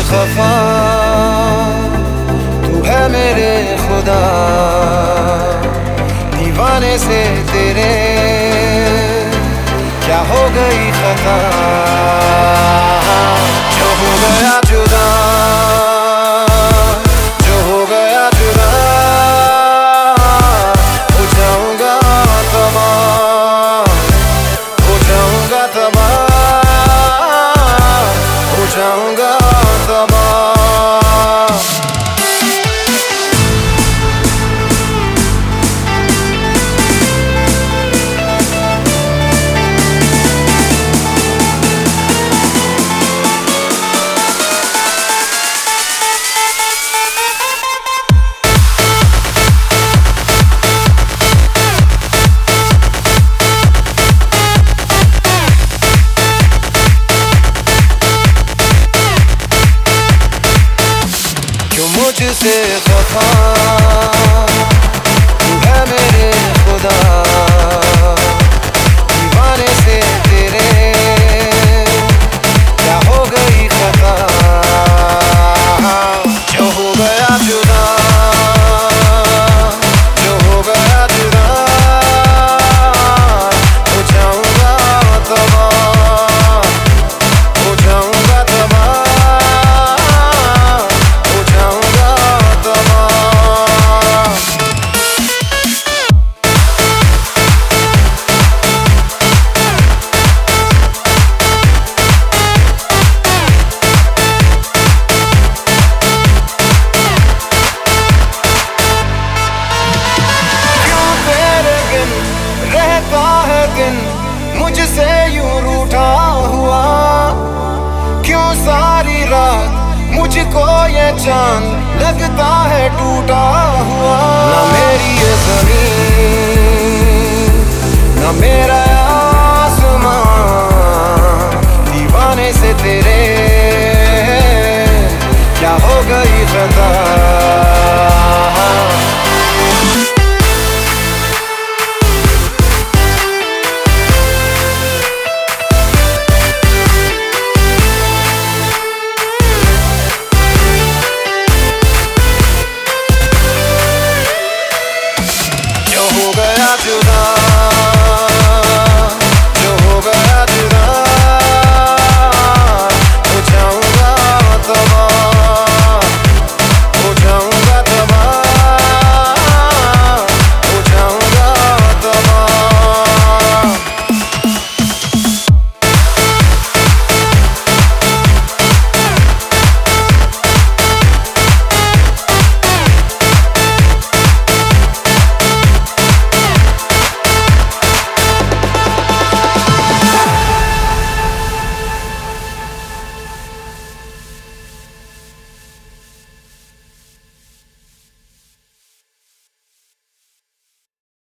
खफा तू है मेरे खुदा, दीवाने से तेरे क्या हो गई खता। जो हो गया जुदा, जो हो गया जुदा, हो जाऊंगा तबाह, हो जाऊंगा तबाह, हो जाऊंगा तबाह। मुझसे खफा तू है मेरे खुदा, दीवाने से तेरे क्या हो गई खता। जो हो गया जुदा, जो हो गया जुदा, हो जाऊंगा तबाह, हो जाऊंगा तबाह, रहता है दिन मुझसे यूं रूठा हुआ। क्यों सारी रात मुझको ये चांद लगता है टूटा हुआ। ना मेरी ये ज़मीन, ना मेरा आसमां, दीवाने से तेरे